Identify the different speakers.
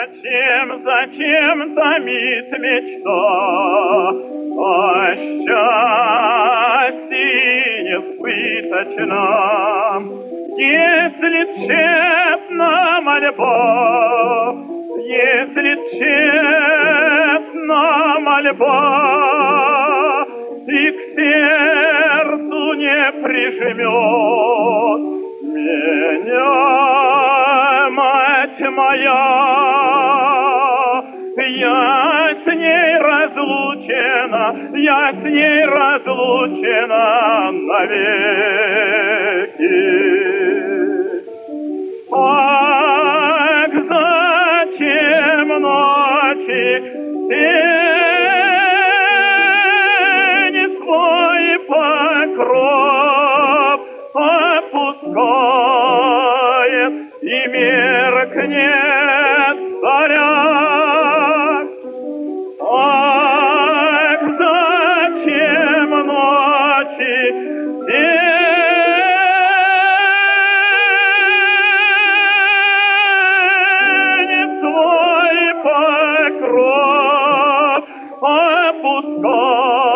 Speaker 1: Зачем томит мечта о счастье несбыточном? Если тщетна мольба, если тщетна мольба, и к сердцу не прижмет меня мать моя, я с ней разлучена навеки. Ах, зачем ночи тень свой покров опускает и меркнет заря? Ах, зачем ночи тень свой покров опускает